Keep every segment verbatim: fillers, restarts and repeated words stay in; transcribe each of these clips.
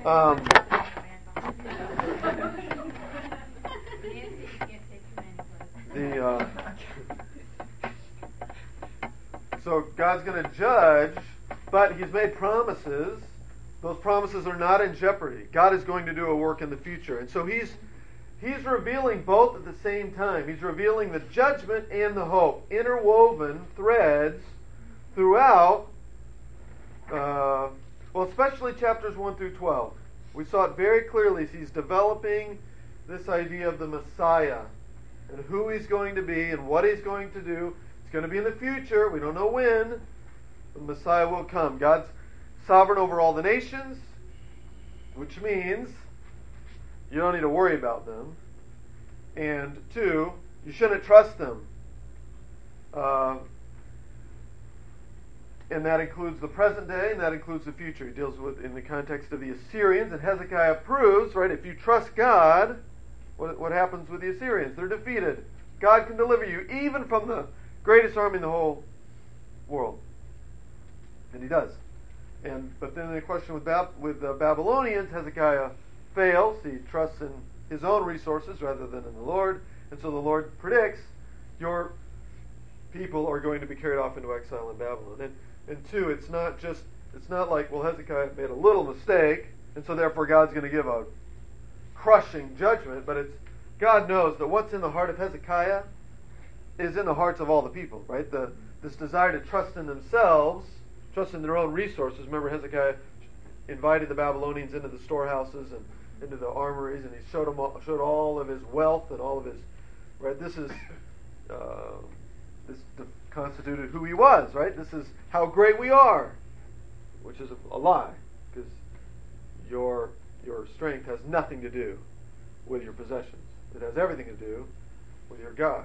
Um, the uh, so God's going to judge, but He's made promises. Those promises are not in jeopardy. God is going to do a work in the future, and so He's He's revealing both at the same time. He's revealing the judgment and the hope, interwoven threads throughout. Uh, well, especially chapters one through twelve. We saw it very clearly as He's developing this idea of the Messiah and who He's going to be and what He's going to do. It's going to be in the future. We don't know when. The Messiah will come. God's sovereign over all the nations, which means you don't need to worry about them. And two, you shouldn't trust them. Uh, and that includes the present day, and that includes the future. He deals with in the context of the Assyrians, and Hezekiah proves, right, if you trust God, what, what happens with the Assyrians? They're defeated. God can deliver you even from the greatest army in the whole world. And He does. And but then the question with Bab- with the Babylonians, Hezekiah fails. He trusts in his own resources rather than in the Lord. And so the Lord predicts your people are going to be carried off into exile in Babylon. And and two, it's not just it's not like, well, Hezekiah made a little mistake, and so therefore God's going to give a crushing judgment, but it's God knows that what's in the heart of Hezekiah is in the hearts of all the people, right? The this desire to trust in themselves, trust in their own resources. Remember, Hezekiah invited the Babylonians into the storehouses and into the armories, and he showed them all, showed all of his wealth and all of his right. This is uh, this constituted who he was, right? This is how great we are, which is a, a lie, because your your strength has nothing to do with your possessions. It has everything to do with your God.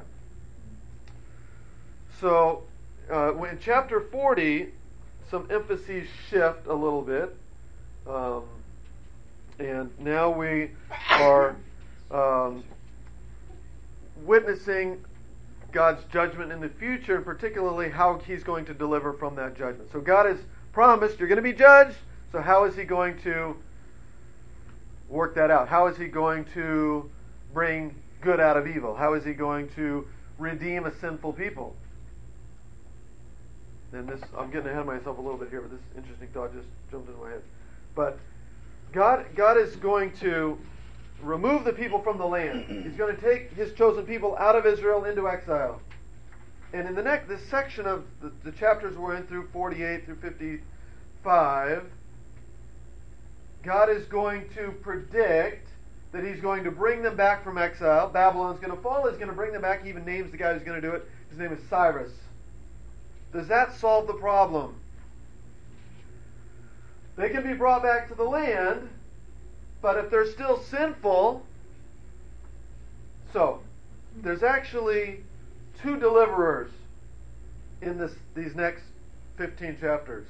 So, uh, in chapter forty, some emphases shift a little bit. Um, and now we are um, witnessing God's judgment in the future, and particularly how He's going to deliver from that judgment. So God has promised, you're going to be judged. So how is He going to work that out? How is He going to bring good out of evil? How is He going to redeem a sinful people? And this, I'm getting ahead of myself a little bit here, but this interesting thought just jumped into my head. But God, God is going to remove the people from the land. He's going to take His chosen people out of Israel into exile. And in the next, this section of the, the chapters we're in through forty-eight through fifty-five, God is going to predict that He's going to bring them back from exile. Babylon's going to fall. He's going to bring them back. He even names the guy who's going to do it. His name is Cyrus. Does that solve the problem? They can be brought back to the land, but if they're still sinful, so there's actually two deliverers in this these next fifteen chapters.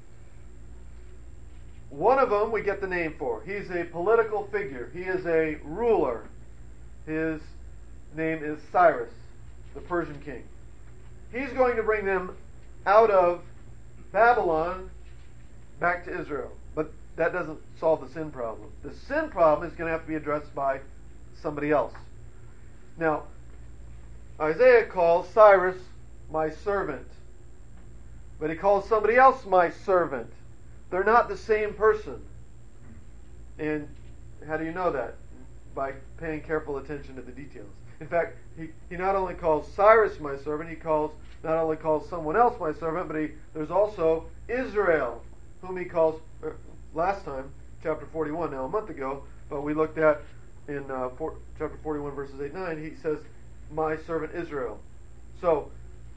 One of them we get the name for. He's a political figure. He is a ruler. His name is Cyrus, the Persian king. He's going to bring them out of Babylon back to Israel. But that doesn't solve the sin problem. The sin problem is going to have to be addressed by somebody else. Now, Isaiah calls Cyrus my servant. But he calls somebody else my servant. They're not the same person. And how do you know that? By paying careful attention to the details. In fact, he, he not only calls Cyrus my servant, he calls not only calls someone else my servant, but he there's also Israel, whom he calls, er, last time, chapter forty-one, now a month ago, but we looked at in uh, four, chapter forty-one, verses eight and nine, he says, my servant Israel. So,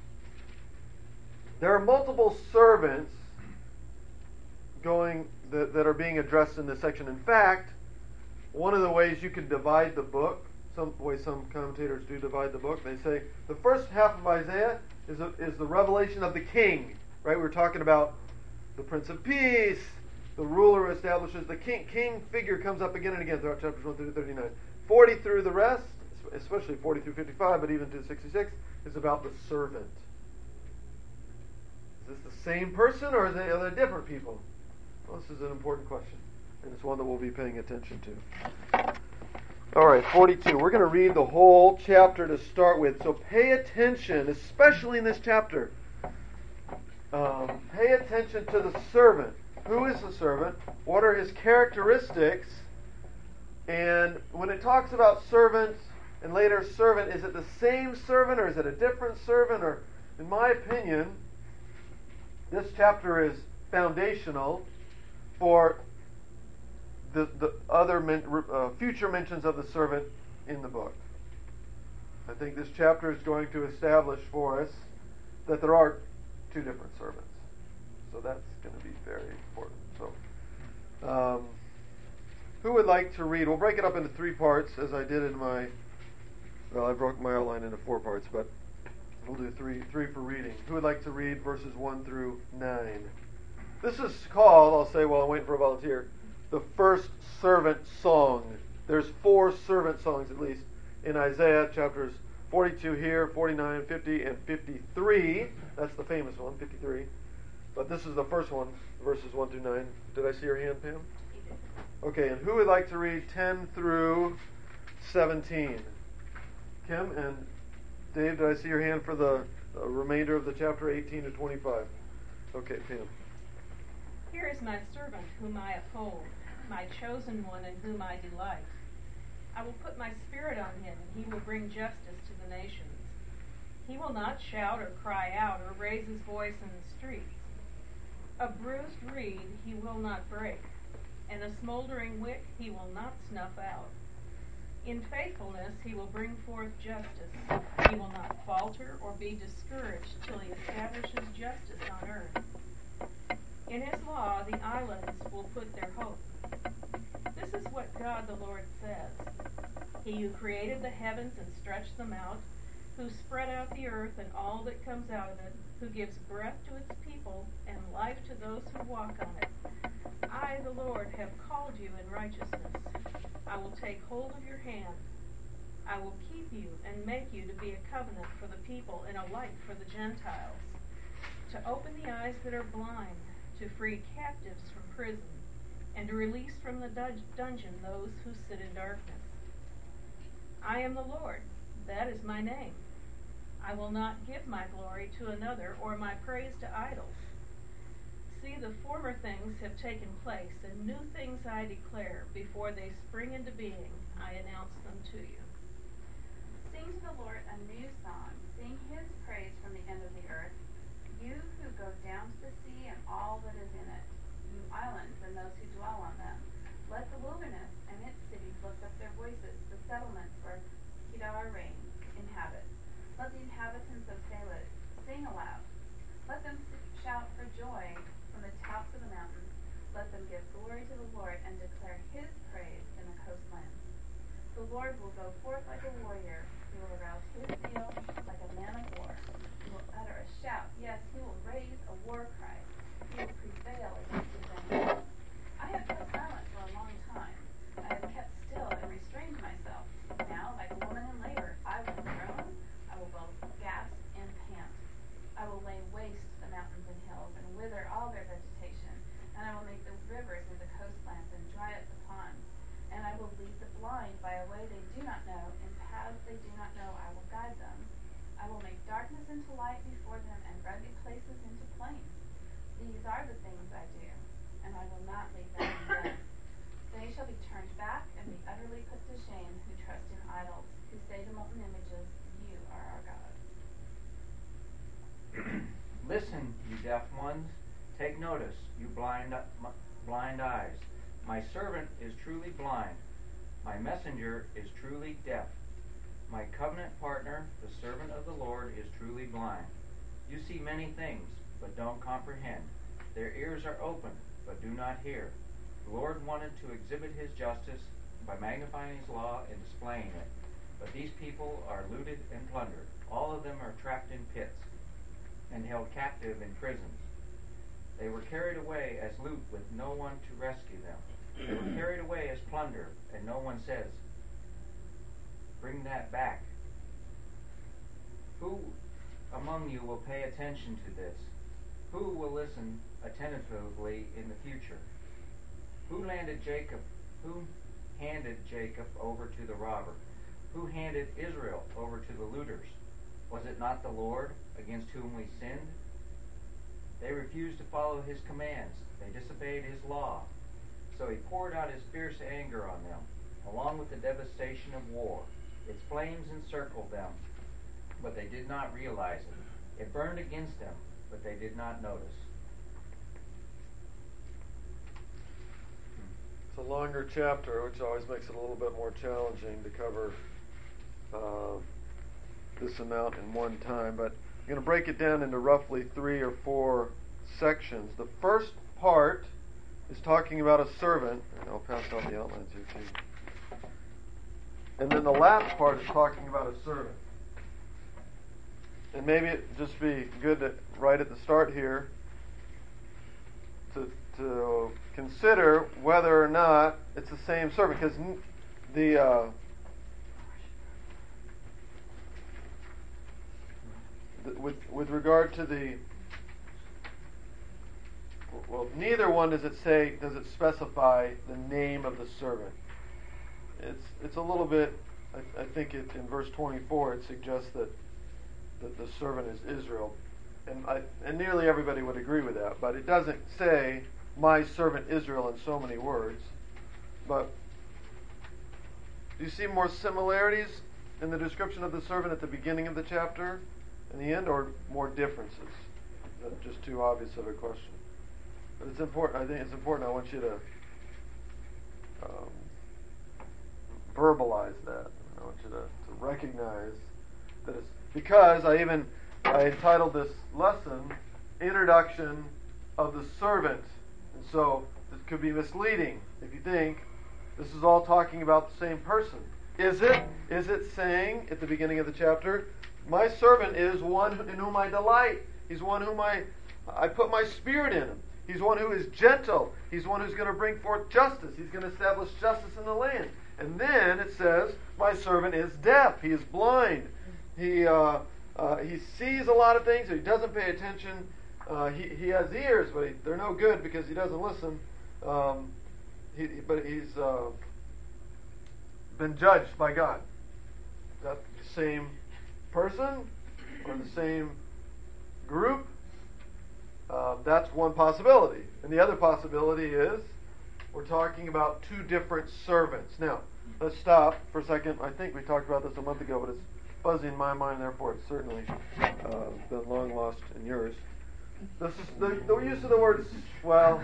there are multiple servants going that, that are being addressed in this section. In fact, one of the ways you can divide the book, some way some commentators do divide the book, they say the first half of Isaiah is, a, is the revelation of the king, right? We were talking about the Prince of Peace, the ruler who establishes the king. King figure comes up again and again throughout chapters one through thirty-nine. forty through the rest, especially forty through fifty-five, but even to sixty-six, is about the servant. Is this the same person, or are they, are they different people? Well, this is an important question. and it's one that we'll be paying attention to. All right, forty-two. We're going to read the whole chapter to start with, so pay attention, especially in this chapter. Um, pay attention to the servant. Who is the servant? What are his characteristics? And when it talks about servant and later servant, is it the same servant or is it a different servant? Or, in my opinion, this chapter is foundational for the the other men, uh, future mentions of the servant in the book. I think this chapter is going to establish for us that there are two different servants. So that's going to be very important. So, um, who would like to read? We'll break it up into three parts, as I did in my. Well, I broke my outline into four parts, but we'll do three three for reading. Who would like to read verses one through nine? This is called, I'll say while I'm waiting for a volunteer, the first servant song. There's four servant songs at least in Isaiah, chapters forty-two here, forty-nine, fifty, and fifty-three. That's the famous one, fifty-three. But this is the first one, verses one through nine. Did I see your hand, Pam? Okay, and who would like to read ten through seventeen? Kim and Dave, did I see your hand for the uh, remainder of the chapter, eighteen to twenty-five? Okay, Pam. Here is my servant whom I uphold, my chosen one in whom I delight. I will put my spirit on him, and he will bring justice to the nations. He will not shout or cry out or raise his voice in the streets. A bruised reed he will not break, and a smoldering wick he will not snuff out. In faithfulness he will bring forth justice. He will not falter or be discouraged till he establishes justice on earth. In his law the islands will put their hope. This is what God the Lord says. He who created the heavens and stretched them out, who spread out the earth and all that comes out of it, who gives breath to its people and life to those who walk on it. I, the Lord, have called you in righteousness. I will take hold of your hand. I will keep you and make you to be a covenant for the people and a light for the Gentiles, to open the eyes that are blind, to free captives from prison, and to release from the dun- dungeon those who sit in darkness. I am the Lord, that is my name. I will not give my glory to another or my praise to idols. See, the former things have taken place, and new things I declare. Before they spring into being, I announce them to you. Sing to the Lord a new song. Sing his praise from the end of the earth. You who go down to the sea and all that is in it, you islands and those who dwell on them. Let the wilderness and its cities lift up their voices, the settlements where Kedar reigns inhabit. Let the inhabitants of Selah sing aloud. Let them shout for joy from the tops of the mountains. Let them give glory to the Lord and declare his praise in the coastlands. The Lord will go forth like a warrior. He will arouse his zeal like a man of war. He will utter a shout. Yes, he will raise a war cry. He will prevail against his enemies. I have kept silent for a long time. I have kept still and restrained myself. Now, like a woman in labor, I will groan. I will both gasp and pant. I will lay waste the mountains and hills and wither all their vegetation. And I will make the rivers into coastlands and dry up the ponds. And I will lead the blind by a way they do not know. In paths they do not know, I will guide them. I will make darkness into light before them and rugged places into plains. These are the things I do, and I will not leave them undone. They shall be turned back and be utterly put to shame who trust in idols, who say to molten images, you are our God. Listen, you deaf ones. Take notice, you blind, blind eyes. My servant is truly blind. My messenger is truly deaf. My covenant partner, the servant of the Lord, is truly blind. You see many things, but don't comprehend. Their ears are open, but do not hear. The Lord wanted to exhibit his justice by magnifying his law and displaying it. But these people are looted and plundered. All of them are trapped in pits and held captive in prisons. They were carried away as loot with no one to rescue them. They were carried away as plunder, and no one says, bring that back. Who among you will pay attention to this? Who will listen attentively in the future? Who landed Jacob? Who handed Jacob over to the robber? Who handed Israel over to the looters? Was it not the Lord, against whom we sinned? They refused to follow his commands. They disobeyed his law. So he poured out his fierce anger on them, along with the devastation of war. Its flames encircled them, but they did not realize it. It burned against them, but they did not notice. It's a longer chapter, which always makes it a little bit more challenging to cover uh, this amount in one time. But I'm going to break it down into roughly three or four sections. The first part is talking about a servant, and I'll pass out the outlines here too. And then the last part is talking about a servant. And maybe it'd just be good to, right at the start here, to to consider whether or not it's the same servant, because the uh, the, with with regard to the well, neither one does it say does it specify the name of the servant. It's it's a little bit. I, I think it, in verse twenty-four it suggests that that the servant is Israel, and I, and nearly everybody would agree with that. But it doesn't say my servant Israel in so many words. But do you see more similarities in the description of the servant at the beginning of the chapter and the end, or more differences? That's just too obvious of a question. But it's important. I think it's important. I want you to um, verbalize that. I want you to, to recognize that it's because I even I entitled this lesson "Introduction of the Servant," and so it could be misleading if you think this is all talking about the same person. Is it? Is it saying at the beginning of the chapter, "My servant is one in whom I delight. He's one whom I I put my spirit in him. He's one who is gentle. He's one who's going to bring forth justice. He's going to establish justice in the land." And then it says, "My servant is deaf. He is blind. He uh, uh, he sees a lot of things. He doesn't pay attention. Uh, he he has ears, but he, they're no good because he doesn't listen. Um, he, but he's uh, been judged by God." Is that the same person or the same group? Uh, that's one possibility. And the other possibility is we're talking about two different servants. Now, let's stop for a second. I think we talked about this a month ago, but it's fuzzy in my mind, therefore it's certainly uh, been long lost in yours. This is the, the use of the word, well,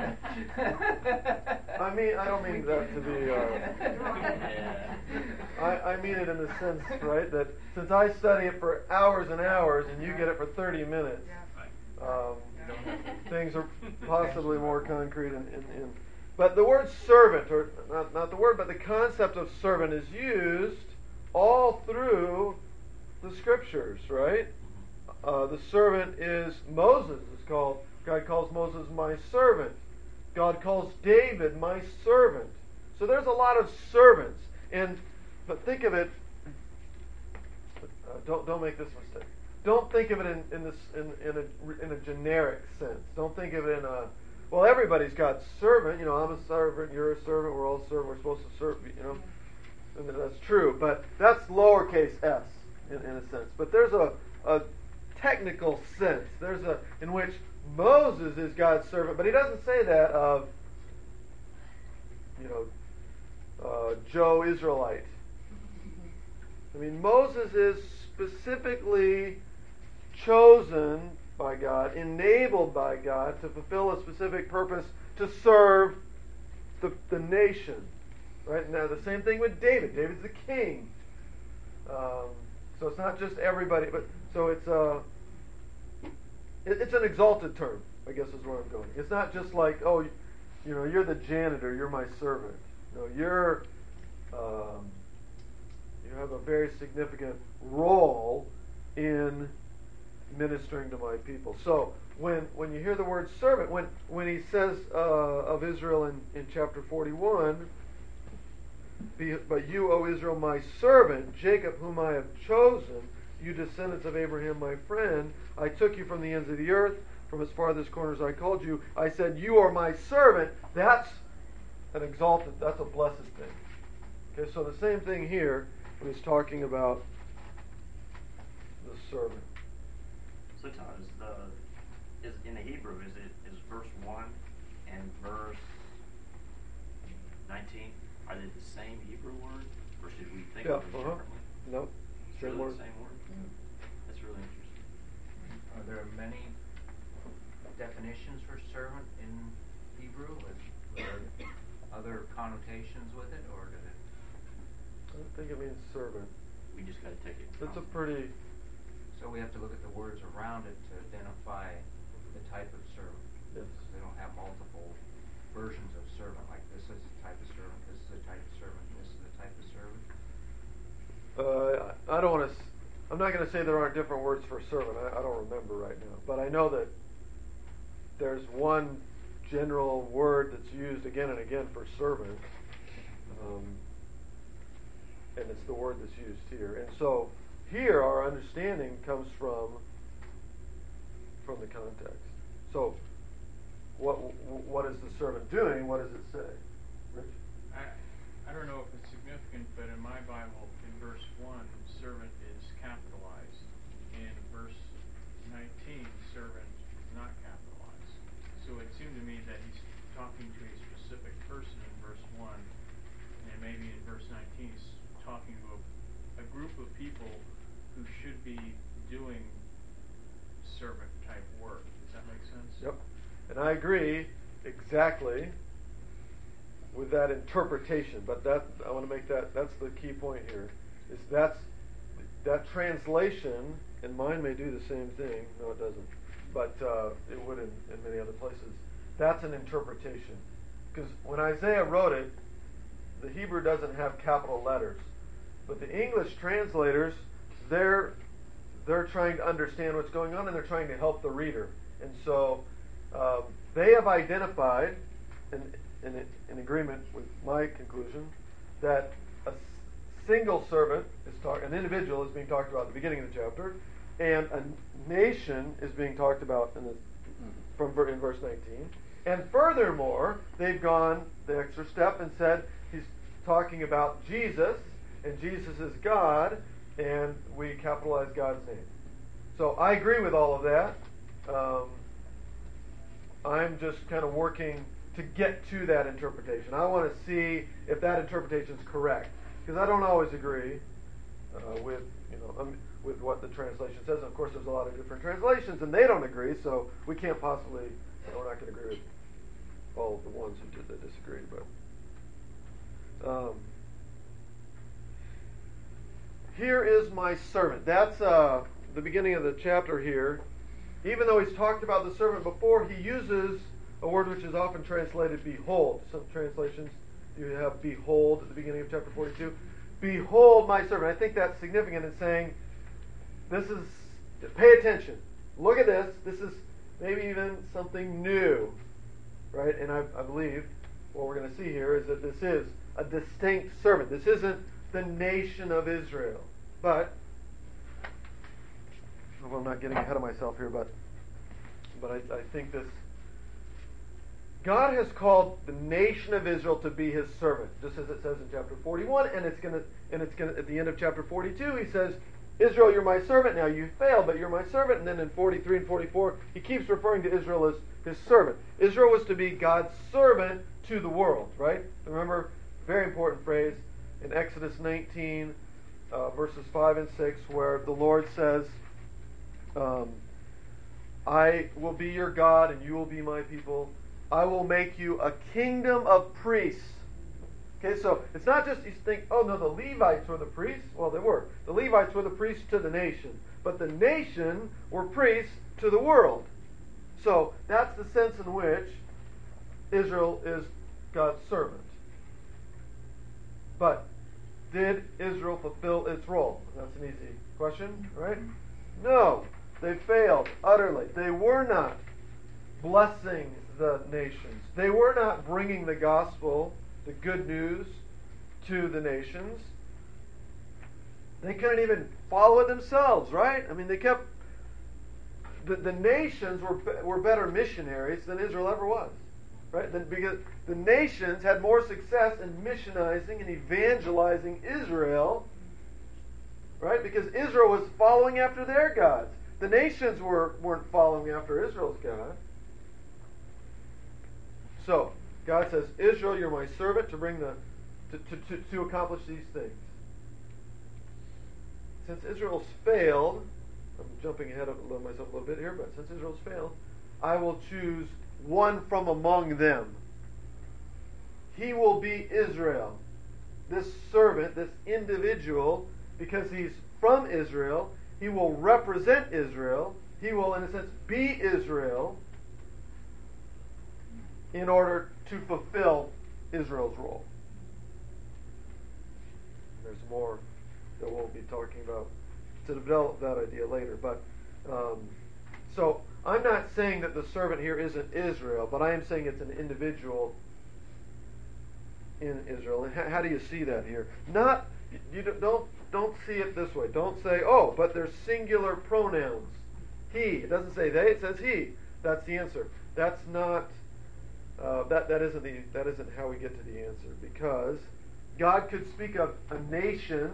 I mean, I don't mean that to be, uh, I, I mean it in the sense, right, that since I study it for hours and hours and you get it for thirty minutes, um, things are possibly more concrete. In, in, in. But the word servant, or not, not the word, but the concept of servant is used all through the scriptures, right? Uh, the servant is Moses. Is called. God calls Moses my servant. God calls David my servant. So there's a lot of servants. And but think of it. Uh, don't don't make this mistake. Don't think of it in, in this in, in a in a generic sense. Don't think of it in a well. Everybody's got servant. You know, I'm a servant. You're a servant. We're all servant. We're supposed to serve. You know, and that's true. But that's lowercase s in, in a sense. But there's a a technical sense. There's a in which Moses is God's servant, but he doesn't say that of you know uh, Joe Israelite. I mean, Moses is specifically chosen by God, enabled by God to fulfill a specific purpose to serve the, the nation. Right now, the same thing with David. David's the king, um, so it's not just everybody, but so it's a. Uh, It's an exalted term, I guess is where I'm going. It's not just like, oh, you know, you're the janitor, you're my servant. No, you're, um, you have a very significant role in ministering to my people. So when when you hear the word servant, when when he says uh, of Israel in, in chapter forty-one, "But you, O Israel, my servant, Jacob, whom I have chosen, you descendants of Abraham, my friend, I took you from the ends of the earth, from as farthest corners I called you. I said, you are my servant." That's an exalted, that's a blessed thing. Okay, so the same thing here when he's talking about the servant. So tell us, the, is in the Hebrew, is it is verse one and verse nineteen, are they the same Hebrew word, or should we think Yeah, of them uh-huh. differently? No, It's same really word. the same word. Yeah. That's really interesting. Are there many definitions for servant in Hebrew? Is there other connotations with it, or did it? I don't think it means servant. We just got to take it. It's a from- pretty, So we have to look at the words around it to identify the type of servant. yes. They don't have multiple versions of servant, like this is a type of servant, this is a type of servant, this is a type of servant. Uh, I I don't want to. I'm not going to say there aren't different words for servant. I, I don't remember right now, but I know that there's one general word that's used again and again for servant, um, and it's the word that's used here. And so here, our understanding comes from from the context. So, what what is the servant doing? What does it say, Rich? I, I don't know if it's significant, but in my Bible, in verse one, servant is capitalized. In verse nineteen, servant is not capitalized. So it seemed to me that he's talking to a specific person in verse one, and maybe in verse nineteen he's talking to a, a group of people who should be doing servant-type work. Does that make sense? Yep. And I agree exactly with that interpretation, but that I want to make that that's the key point here. Is that's that translation, and mine may do the same thing. No, it doesn't, but uh, it would in, in many other places. That's an interpretation, because when Isaiah wrote it, the Hebrew doesn't have capital letters, but the English translators, they're they're trying to understand what's going on, and they're trying to help the reader, and so um, they have identified, in, in, in agreement with my conclusion, that a s- single servant is talk, an individual is being talked about at the beginning of the chapter, and a nation is being talked about in the, from ver- in verse nineteen. And furthermore, they've gone the extra step and said he's talking about Jesus, and Jesus is God, and we capitalize God's name. So I agree with all of that. Um, I'm just kind of working to get to that interpretation. I want to see if that interpretation is correct, because I don't always agree uh, with you know um, with what the translation says. And of course, there's a lot of different translations, and they don't agree, so we can't possibly. You know, we're not going to agree with all of the ones who did that disagree, but. Um, Here is my servant. That's uh, the beginning of the chapter here. Even though he's talked about the servant before, he uses a word which is often translated behold. Some translations you have behold at the beginning of chapter forty-two. Behold my servant. I think that's significant in saying this is, pay attention. Look at this. This is maybe even something new. Right? And I, I believe what we're going to see here is that this is a distinct servant. This isn't the nation of Israel. But, well, I'm not getting ahead of myself here, but but I, I think this, God has called the nation of Israel to be His servant, just as it says in chapter forty-one, and it's gonna and it's gonna at the end of chapter forty-two, He says, Israel, you're my servant. Now you failed, but you're my servant. And then in forty-three and forty-four, He keeps referring to Israel as His servant. Israel was to be God's servant to the world, right? Remember, very important phrase in Exodus nineteen, uh, verses five and six, where the Lord says, um, I will be your God and you will be my people. I will make you a kingdom of priests. Okay, so it's not just you think, oh no, the Levites were the priests. Well, they were. The Levites were the priests to the nation. But the nation were priests to the world. So that's the sense in which Israel is God's servant. But did Israel fulfill its role? That's an easy question, right? No. They failed utterly. They were not blessing the nations. They were not bringing the gospel, the good news, to the nations. They couldn't even follow it themselves, right? I mean, they kept... The, the nations were were better missionaries than Israel ever was. Right? Then because the nations had more success in missionizing and evangelizing Israel, right? Because Israel was following after their gods. The nations were, weren't following after Israel's God. So, God says, Israel, you're my servant to bring the to, to, to, to accomplish these things. Since Israel's failed, I'm jumping ahead of myself a little bit here, but since Israel's failed, I will choose one from among them. He will be Israel. This servant, this individual, because he's from Israel, he will represent Israel. He will, in a sense, be Israel in order to fulfill Israel's role. There's more that we'll be talking about to develop that idea later. But um, so I'm not saying that the servant here isn't Israel, but I am saying it's an individual in Israel. And how, how do you see that here? Not you don't don't see it this way. Don't say, oh, but there's singular pronouns. He. It doesn't say they. It says he. That's the answer. That's not. Uh, that that isn't the that isn't how we get to the answer, because God could speak of a nation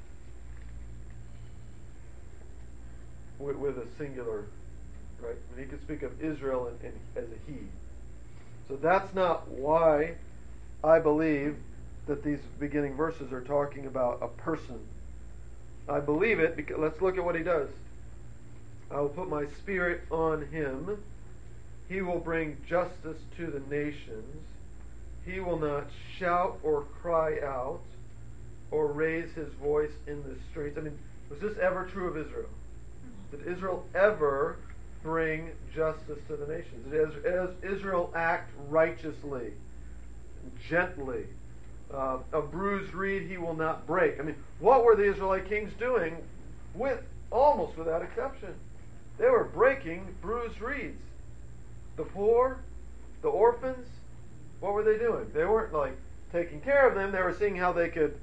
with, with a singular, right? He could speak of Israel in, in, as a he. So that's not why I believe that these beginning verses are talking about a person. I believe it because let's look at what he does. I will put my spirit on him. He will bring justice to the nations. He will not shout or cry out or raise his voice in the streets. I mean, was this ever true of Israel? Did Israel ever bring justice to the nations? Did Israel act righteously, gently? Uh, a bruised reed he will not break. I mean, what were the Israelite kings doing with almost without exception? They were breaking bruised reeds. The poor, the orphans, what were they doing? They weren't like taking care of them. They were seeing how they could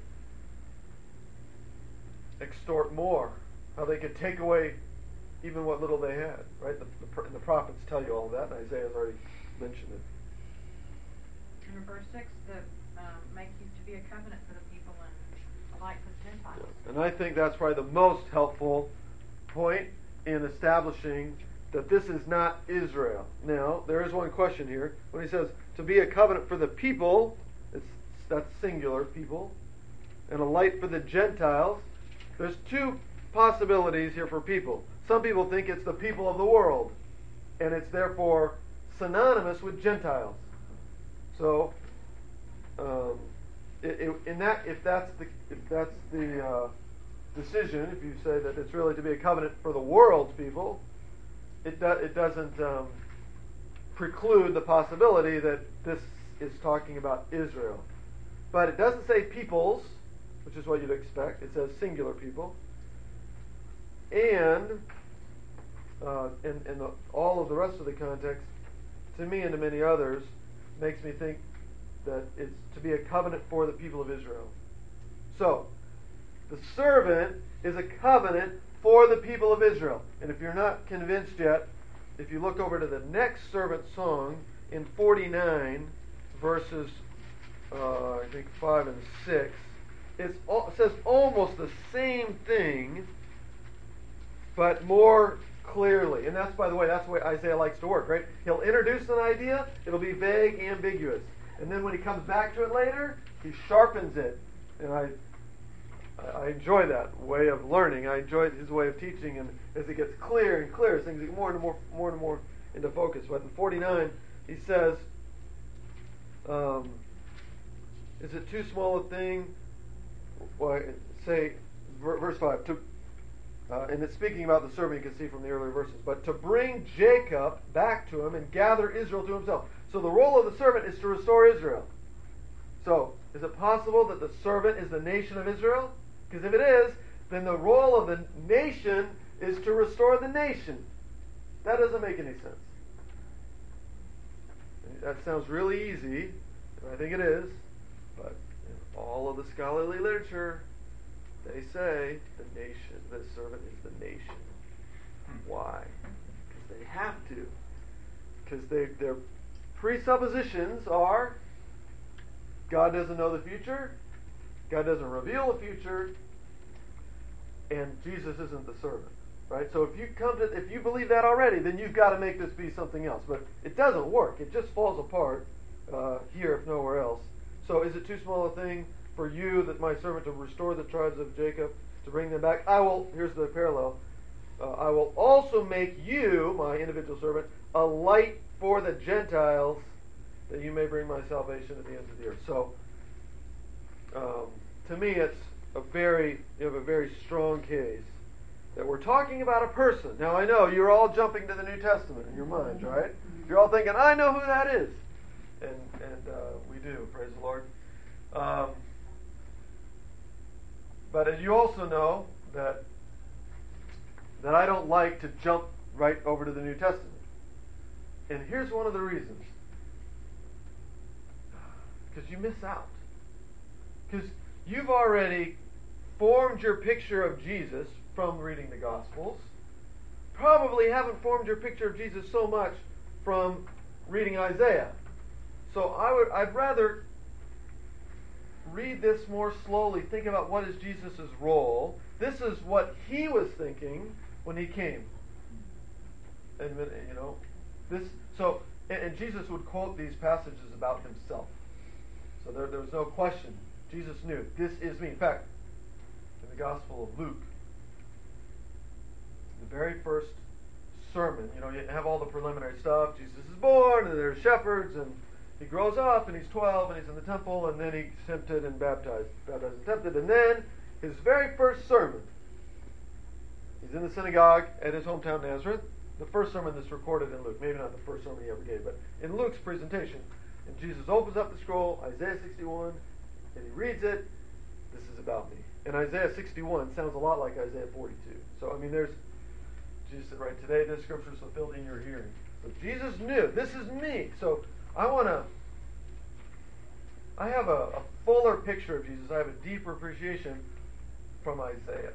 extort more, how they could take away even what little they had. Right? The, the, the prophets tell you all that, and Isaiah's already mentioned it. And in verse six, that um, make you to be a covenant for the people and a light for the Gentiles. Yeah. And I think that's probably the most helpful point in establishing that this is not Israel. Now, there is one question here. When he says to be a covenant for the people, it's, that's singular, people, and a light for the Gentiles, there's two possibilities here for people. Some people think it's the people of the world, and it's therefore synonymous with Gentiles. So, um, it, it, in that, if that's the if that's the uh, decision, if you say that it's really to be a covenant for the world's people, it do, it doesn't um, preclude the possibility that this is talking about Israel. But it doesn't say peoples, which is what you'd expect. It says singular people. And uh, in, in the, all of the rest of the context, to me and to many others, makes me think that it's to be a covenant for the people of Israel. So, the servant is a covenant for the people of Israel. And if you're not convinced yet, if you look over to the next servant song in forty-nine, verses uh, I think five and six, it's, it says almost the same thing, but more clearly. And that's, by the way, that's the way Isaiah likes to work, right? He'll introduce an idea, it'll be vague, ambiguous. And then when he comes back to it later, he sharpens it. And I I enjoy that way of learning. I enjoy his way of teaching, and as it gets clearer and clearer, things get more and more, more and more into focus. But in forty-nine, he says, um, "Is it too small a thing?" Well, say, verse five. To, uh, and it's speaking about the servant. You can see from the earlier verses. But to bring Jacob back to him and gather Israel to himself. So the role of the servant is to restore Israel. So, is it possible that the servant is the nation of Israel? Because if it is, then the role of the nation is to restore the nation. That doesn't make any sense. That sounds really easy, and I think it is, but in all of the scholarly literature, they say the nation, the servant is the nation. Why? Because they have to. Because they, they're presuppositions are God doesn't know the future, God doesn't reveal the future, and Jesus isn't the servant. Right? So if you come to, if you believe that already, then you've got to make this be something else. But it doesn't work. It just falls apart uh, here, if nowhere else. So is it too small a thing for you that my servant to restore the tribes of Jacob, to bring them back? I will. Here's the parallel. Uh, I will also make you, my individual servant, a light for the Gentiles, that you may bring my salvation to the ends of the earth. So, um, to me, it's a very, you have a very strong case that we're talking about a person. Now, I know you're all jumping to the New Testament in your minds, right? You're all thinking, I know who that is. And and uh, we do, praise the Lord. Um, but as you also know, that that I don't like to jump right over to the New Testament. And here's one of the reasons. Because you miss out. Because you've already formed your picture of Jesus from reading the Gospels. Probably haven't formed your picture of Jesus so much from reading Isaiah. So I would, I'd rather read this more slowly. Think about what is Jesus' role. This is what he was thinking when he came. And you know, this. So, and, and Jesus would quote these passages about himself. So there, there was no question. Jesus knew, this is me. In fact, in the Gospel of Luke, the very first sermon, you know, you have all the preliminary stuff. Jesus is born, and there's shepherds, and he grows up, and he's twelve, and he's in the temple, and then he's tempted and baptized, baptized and tempted. And then his very first sermon, he's in the synagogue at his hometown Nazareth. The first sermon that's recorded in Luke, maybe not the first sermon he ever gave, but in Luke's presentation, and Jesus opens up the scroll, Isaiah sixty-one, and he reads it. This is about me. And Isaiah sixty-one sounds a lot like Isaiah forty-two. So, I mean, there's, Jesus said, right, today this scripture is fulfilled in your hearing. So Jesus knew, this is me. So I want to, I have a, a fuller picture of Jesus. I have a deeper appreciation from Isaiah.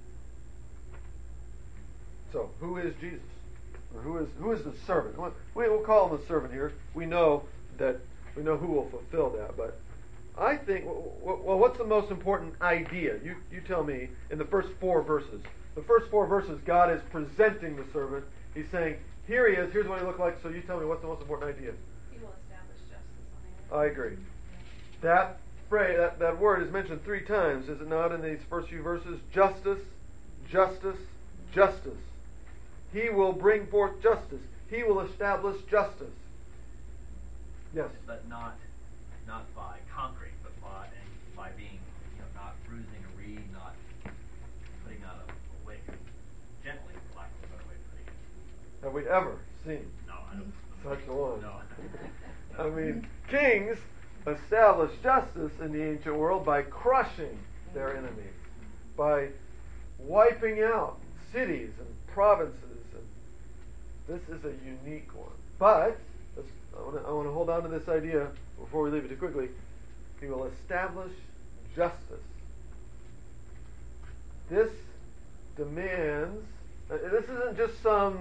So, who is Jesus? Or who is who is the servant? We will call him the servant here. We know that we know who will fulfill that. But I think, well, what's the most important idea? You you tell me. In the first four verses, the first four verses, God is presenting the servant. He's saying, here he is. Here's what he looked like. So you tell me, what's the most important idea? He will establish justice on the earth. I agree. That phrase, that, that word is mentioned three times, is it not, in these first few verses? Justice, justice, justice. He will bring forth justice. He will establish justice. Yes. But not not by conquering, but by and by being, you know, not bruising a reed, not putting out a, a wick, gently, for lack of a better way of putting it. Have we ever seen No, I don't. such a one? No. I mean, kings establish justice in the ancient world by crushing their enemies, by wiping out cities and provinces. This is a unique one. But I want to I want to hold on to this idea before we leave it too quickly. He will establish justice. This demands. Uh, this isn't just some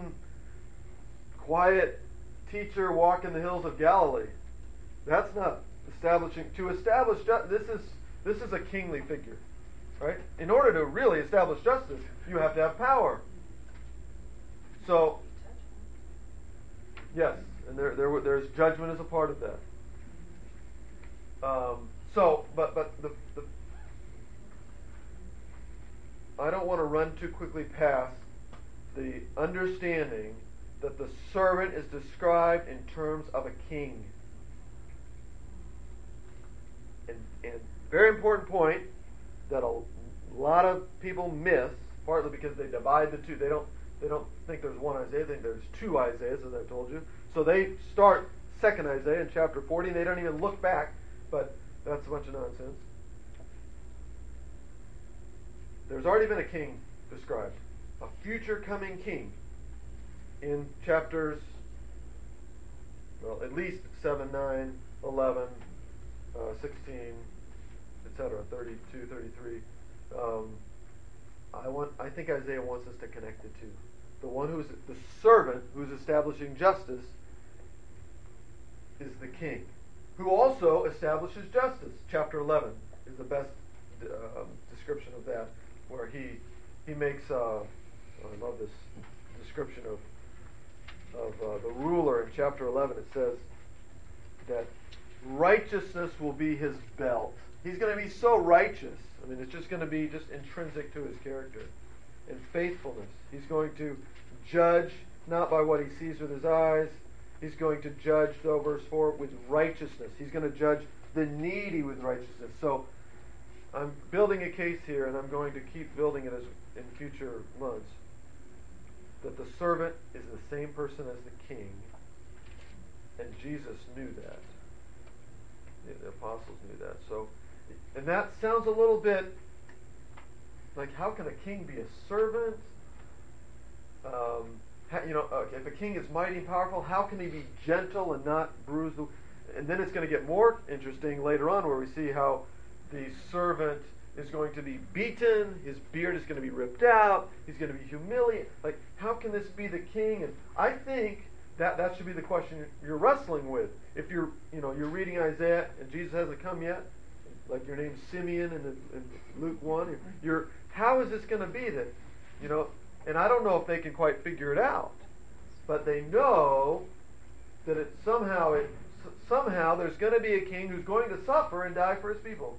quiet teacher walking the hills of Galilee. That's not establishing. To establish justice, this is this is a kingly figure, right? In order to really establish justice, you have to have power. So. Yes, and there, there, there's judgment as a part of that. Um, so, but, but the, the, I don't want to run too quickly past the understanding that the servant is described in terms of a king. And, and very important point that a lot of people miss, partly because they divide the two. They don't. They don't think there's one Isaiah. They think there's two Isaiahs, as I've told you. So they start second Isaiah in chapter forty, and they don't even look back, but that's a bunch of nonsense. There's already been a king described, a future coming king, in chapters, well, at least seven, nine, eleven, uh, sixteen, et cetera, thirty-two, thirty-three. Um, I want. I think Isaiah wants us to connect the two. The one who's the servant who's establishing justice is the king, who also establishes justice. Chapter eleven is the best uh, description of that, where he he makes. Uh, oh, I love this description of of uh, the ruler in chapter eleven. It says that righteousness will be his belt. He's going to be so righteous. I mean, it's just going to be just intrinsic to his character. And faithfulness. He's going to judge not by what he sees with his eyes. He's going to judge, though, verse four, with righteousness. He's going to judge the needy with righteousness. So I'm building a case here, and I'm going to keep building it as in future months, that the servant is the same person as the king, and Jesus knew that. The apostles knew that. So, and that sounds a little bit like, how can a king be a servant? Um, how, you know, okay, if a king is mighty and powerful, how can he be gentle and not bruise the... And then it's going to get more interesting later on, where we see how the servant is going to be beaten, his beard is going to be ripped out, he's going to be humiliated. Like, how can this be the king? And I think that that should be the question you're wrestling with. If you're, you know, you're reading Isaiah and Jesus hasn't come yet, like your name's Simeon in, the, in Luke one, you're, how is this going to be that, you know, and I don't know if they can quite figure it out, but they know that it somehow, it, somehow there's going to be a king who's going to suffer and die for his people.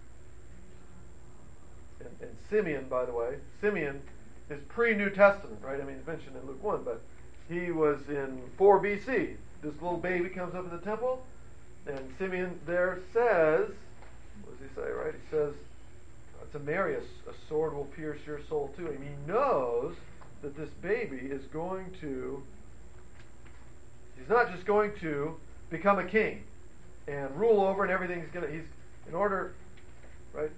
And, and Simeon, by the way, Simeon is pre-New Testament, right? I mean, it's mentioned in Luke one, but he was in four B C. This little baby comes up in the temple, and Simeon there says, what does he say, right? He says, to Mary, a, a sword will pierce your soul too. I mean, he knows that this baby is going to, he's not just going to become a king and rule over, and everything's going to, he's, in order, right?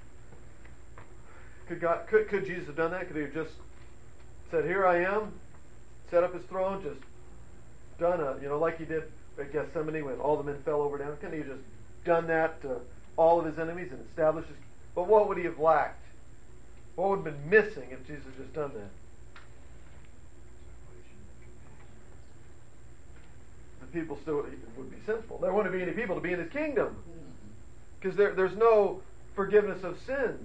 Could God, could, could Jesus have done that? Could he have just said, here I am, set up his throne, just done a, you know, like he did at Gethsemane when all the men fell over down? Couldn't he have just done that to all of his enemies and established his... But what would he have lacked? What would have been missing if Jesus had just done that? The people still would be sinful. There wouldn't be any people to be in his kingdom, because there, there's no forgiveness of sin.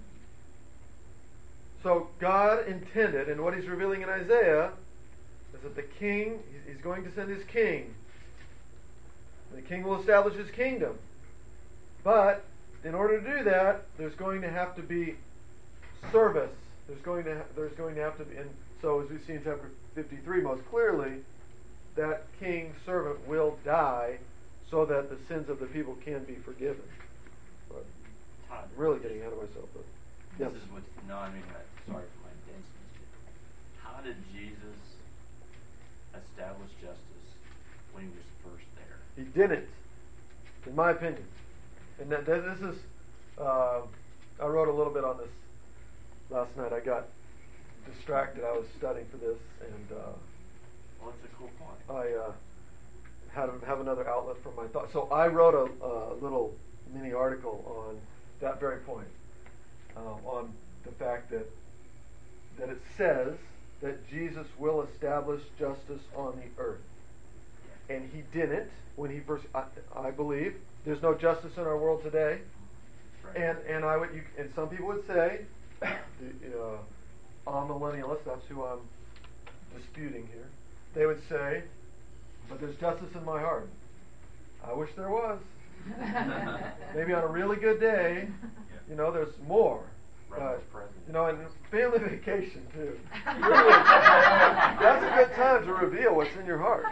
So God intended, and what he's revealing in Isaiah is that the king, he's going to send his king. The king will establish his kingdom. But in order to do that, there's going to have to be service. There's going to ha- there's going to have to be, and so as we see in chapter fifty-three most clearly, that king servant will die so that the sins of the people can be forgiven. But I'm really getting ahead of myself. But yes. This is what, no, I mean, I, sorry for my denseness. How did Jesus establish justice when he was first there? He didn't, in my opinion. And that, that this is, uh, I wrote a little bit on this last night. I got distracted. I was studying for this, and uh, well, that's a cool point. I uh, had to have another outlet for my thoughts. So I wrote a, a little mini article on that very point, uh, on the fact that that it says that Jesus will establish justice on the earth, and he didn't when he first. I, I believe. There's no justice in our world today, right. and and I would you, and some people would say, the uh, amillennialists, that's who I'm disputing here. They would say, but there's justice in my heart. I wish there was. Maybe on a really good day, you know, there's more. But, you know, and family vacation too. Really, that's a good time to reveal what's in your heart.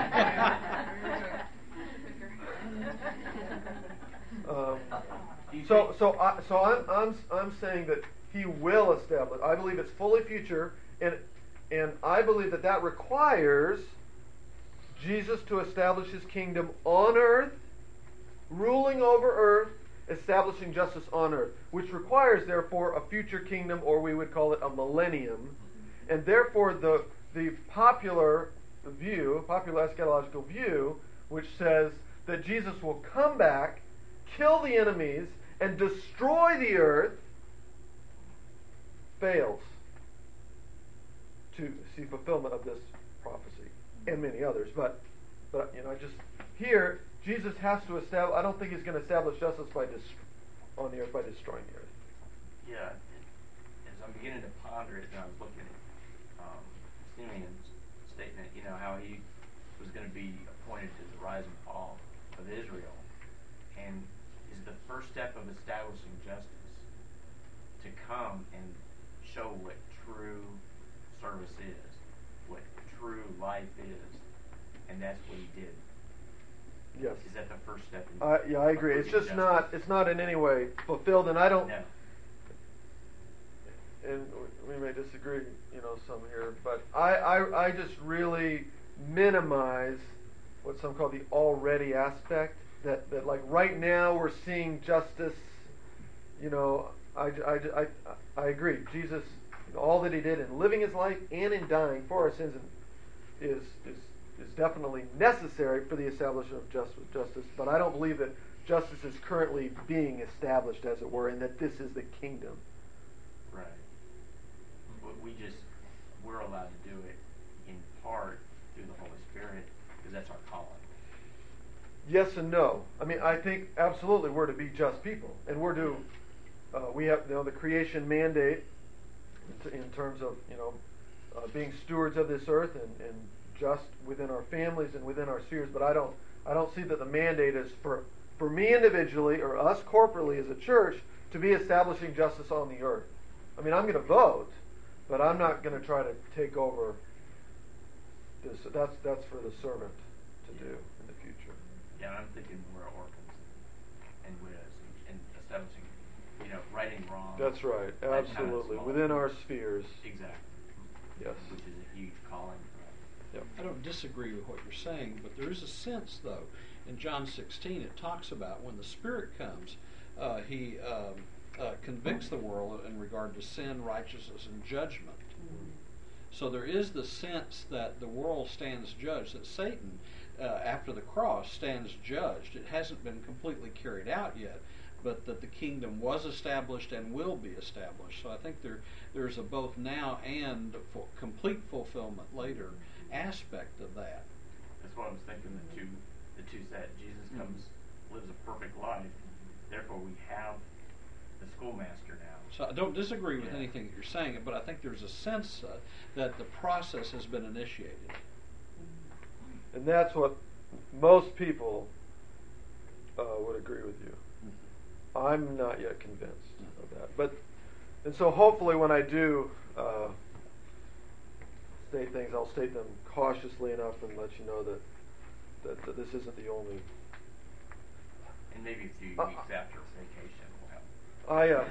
Um, so, so, I, so I'm, I'm, I'm saying that he will establish. I believe it's fully future, and, and I believe that that requires Jesus to establish his kingdom on earth, ruling over earth, establishing justice on earth, which requires, therefore, a future kingdom, or we would call it a millennium, and therefore the the popular view, popular eschatological view, which says that Jesus will come back, kill the enemies, and destroy the earth, fails to see fulfillment of this prophecy, and many others. But But you know, I just here Jesus has to establish. I don't think he's going to establish justice by dis- on the earth by destroying the earth. Yeah, it, as I'm beginning to ponder it, and I was looking at um, Simeon's statement, you know, how he was going to be appointed to the rise and fall of Israel, and is the first step of establishing justice to come and show what true service is, what true life is, and that's what he did. Yes. Is that the first step? In Uh, yeah, I agree. It's just justice? not. It's not in any way fulfilled, and I don't. No. And we may disagree, you know, some here, but I, I, I just really minimize what some call the already aspect. That, that like right now we're seeing justice. You know, I, I, I, I agree. Jesus, all that he did in living his life and in dying for our sins is is is definitely necessary for the establishment of justice. Justice, but I don't believe that justice is currently being established, as it were, and that this is the kingdom. Right. But we just, we're allowed to do it in part through the Holy Spirit because that's our calling. Yes and no. I mean, I think absolutely we're to be just people, and we're to. Uh, we have, you know, the creation mandate in terms of, you know, uh, being stewards of this earth and, and just within our families and within our spheres. But I don't, I don't see that the mandate is for for me individually or us corporately as a church to be establishing justice on the earth. I mean, I'm going to vote, but I'm not going to try to take over this. That's that's for the servant to do in the future. Yeah, I'm thinking more orphans and widows and, and establishing, you know, righting wrong. That's right. That kind of Absolutely. small- Within our spheres. Exactly. Yes. Which is a huge calling for us. Yep. I don't disagree with what you're saying, but there is a sense, though, in John sixteen, it talks about when the Spirit comes, uh, he um, uh, convicts the world in regard to sin, righteousness, and judgment. Mm-hmm. So there is the sense that the world stands judged, that Satan, uh, after the cross, stands judged. It hasn't been completely carried out yet, but that the kingdom was established and will be established. So I think there there's a both now and for complete fulfillment later aspect of that. That's what I was thinking. The two, the two set. Jesus comes, lives a perfect life. Therefore, we have the schoolmaster now. So I don't disagree with Yeah. anything that you're saying, but I think there's a sense uh, that the process has been initiated. And that's what most people uh, would agree with you. Mm-hmm. I'm not yet convinced mm-hmm. of that. But and so hopefully when I do uh, state things, I'll state them cautiously enough and let you know that that, that this isn't the only. And maybe a few uh, weeks after vacation will help. I, uh,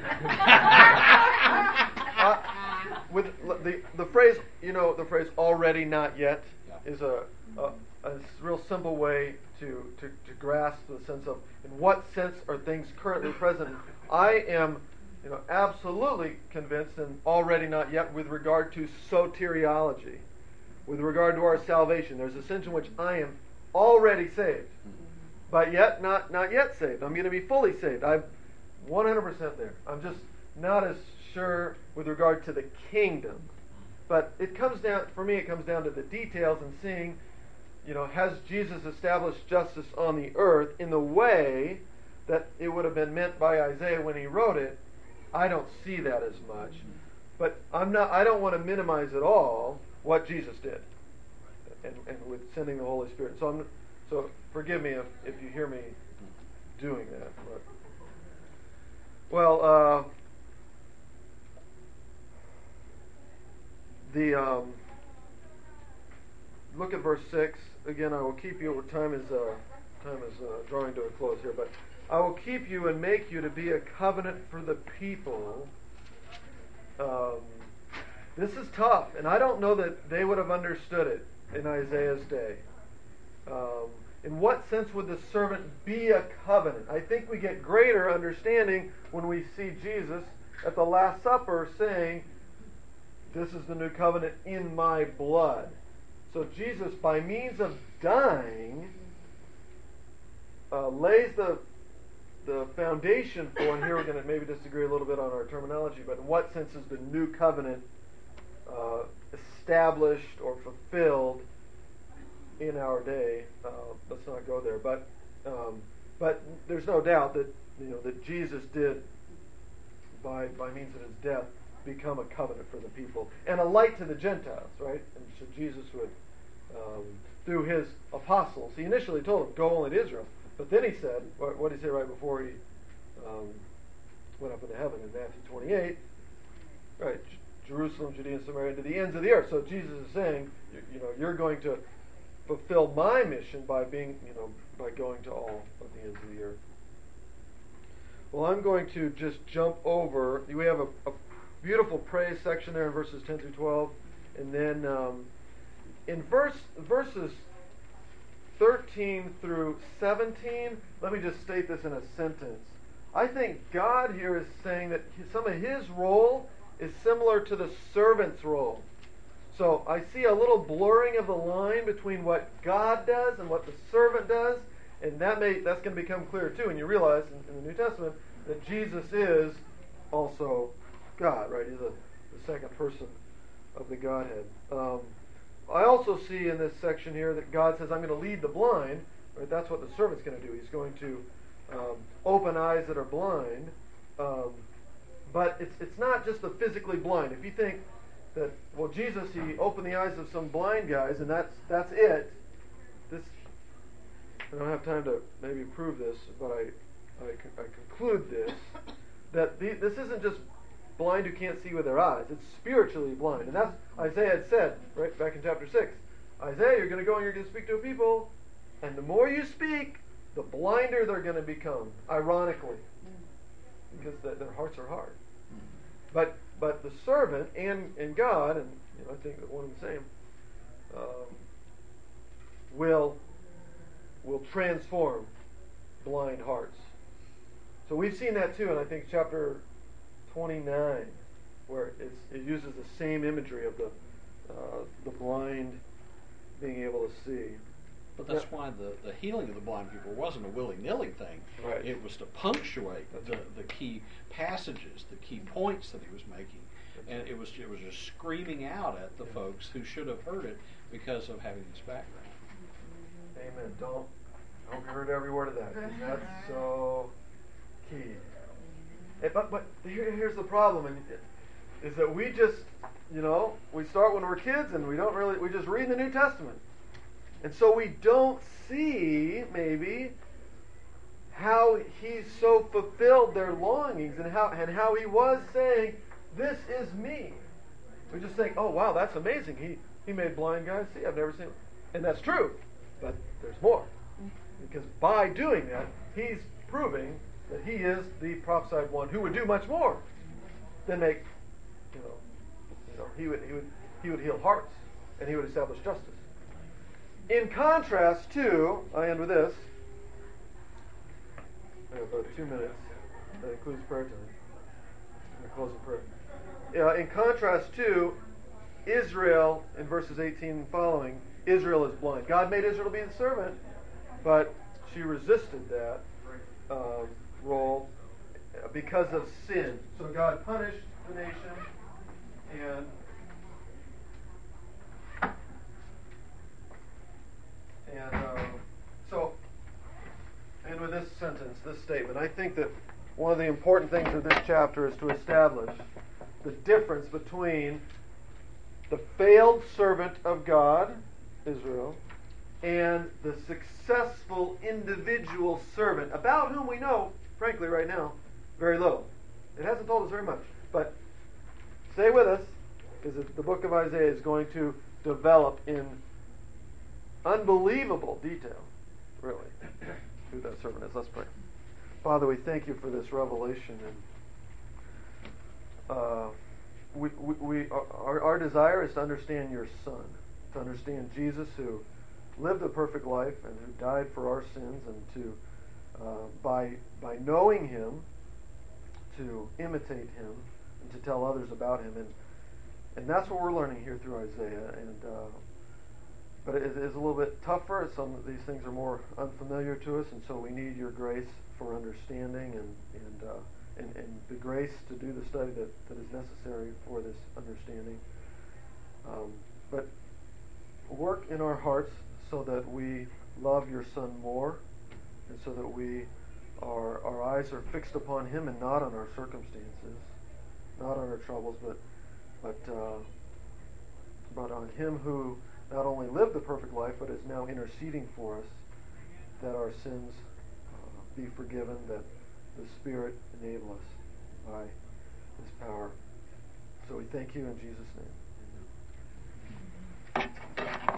I with the the phrase, you know, the phrase "already not yet" yeah. is a, a a real simple way to, to to grasp the sense of in what sense are things currently present. I am, you know, absolutely convinced and already not yet with regard to soteriology, with regard to our salvation. There's a sense in which I am already saved, but yet not not yet saved. I'm going to be fully saved. I'm one hundred percent there. I'm just not as sure with regard to the kingdom. But it comes down, for me, it comes down to the details and seeing, you know, has Jesus established justice on the earth in the way that it would have been meant by Isaiah when he wrote it? I don't see that as much. But I'm not, I don't want to minimize at all what Jesus did and, and with sending the Holy Spirit. So I'm, so forgive me if, if you hear me doing that. But, well, uh, the um, look at verse six again. I will keep you. Time is uh, time is uh, drawing to a close here, but I will keep you and make you to be a covenant for the people. Um, this is tough, and I don't know that they would have understood it in Isaiah's day. Um, in what sense would the servant be a covenant? I think we get greater understanding when we see Jesus at the Last Supper saying, "This is the new covenant in my blood." So Jesus, by means of dying, uh, lays the the foundation for, and here we're going to maybe disagree a little bit on our terminology, but in what sense is the new covenant uh, established or fulfilled in our day. Uh, let's not go there. But um, but there's no doubt that you know that Jesus did, by by means of his death, become a covenant for the people and a light to the Gentiles, right? And so Jesus would, um, through his apostles, he initially told them, go only to Israel. But then he said, what, what did he say right before he um, went up into heaven in Matthew twenty-eight? Right, Jerusalem, Judea, and Samaria, to the ends of the earth. So Jesus is saying, you, you know, you're going to fulfill my mission by being, you know, by going to all of the ends of the earth. Well, I'm going to just jump over. We have a, a beautiful praise section there in verses ten through twelve, and then um, in verse verses thirteen through seventeen. Let me just state this in a sentence. I think God here is saying that some of his role is similar to the servant's role. So I see a little blurring of the line between what God does and what the servant does, and that may that's going to become clear too. And you realize in, in the New Testament that Jesus is also God, right? He's a, the second person of the Godhead. Um, I also see in this section here that God says, I'm going to lead the blind. Right? That's what the servant's going to do. He's going to um, open eyes that are blind. Um, but it's it's not just the physically blind. If you think that, well, Jesus, he opened the eyes of some blind guys, and that's that's it. This I don't have time to maybe prove this, but I I, I conclude this that the, this isn't just blind who can't see with their eyes. It's spiritually blind, and that's Isaiah had said right back in chapter six. Isaiah, you're going to go and you're going to speak to a people, and the more you speak, the blinder they're going to become. Ironically, because the, their hearts are hard. But but the servant and, and God, and you know, I think that one and the same, um, will will transform blind hearts. So we've seen that too, and I think chapter twenty-nine, where it's, it uses the same imagery of the uh, the blind being able to see. But that's why the, the healing of the blind people wasn't a willy-nilly thing. Right. It was to punctuate That's the, right. the key passages, the key points that he was making. That's And right. it was it was just screaming out at the Yeah. folks who should have heard it because of having this background. Amen. Don't I hope you heard every word of that. 'Cause that's so key. And, but but here, here's the problem, and is that we just you know we start when we're kids and we don't really we just read the New Testament. And so we don't see, maybe, how he's so fulfilled their longings and how and how he was saying, this is me. We just think, oh, wow, that's amazing. He, he made blind guys see. I've never seen it. And that's true. But there's more. Because by doing that, he's proving that he is the prophesied one who would do much more than make, you know, you know he would, he would, he would heal hearts and he would establish justice. In contrast to, I end with this. I have about two minutes. That includes prayer time. I'm close in prayer. Yeah, in contrast to Israel, in verses eighteen and following, Israel is blind. God made Israel to be the servant, but she resisted that um, role because of sin. So God punished the nation, and And uh, so, and with this sentence, this statement, I think that one of the important things of this chapter is to establish the difference between the failed servant of God, Israel, and the successful individual servant, about whom we know, frankly, right now, very little. It hasn't told us very much. But stay with us, because the book of Isaiah is going to develop in unbelievable detail, really, who that servant is. Let's pray. Father, we thank you for this revelation, and uh, we, we, we our, our desire is to understand your Son, to understand Jesus, who lived a perfect life and who died for our sins, and to uh, by by knowing him, to imitate him, and to tell others about him, and and that's what we're learning here through Isaiah, and. Uh, But it is a little bit tougher. Some of these things are more unfamiliar to us, and so we need your grace for understanding and and uh, and, and the grace to do the study that, that is necessary for this understanding. Um, but work in our hearts so that we love your Son more, and so that we our our eyes are fixed upon him and not on our circumstances, not on our troubles, but but uh, but on him who not only lived the perfect life, but is now interceding for us, that our sins uh, be forgiven, that the Spirit enable us by his power. So we thank you in Jesus' name. Amen.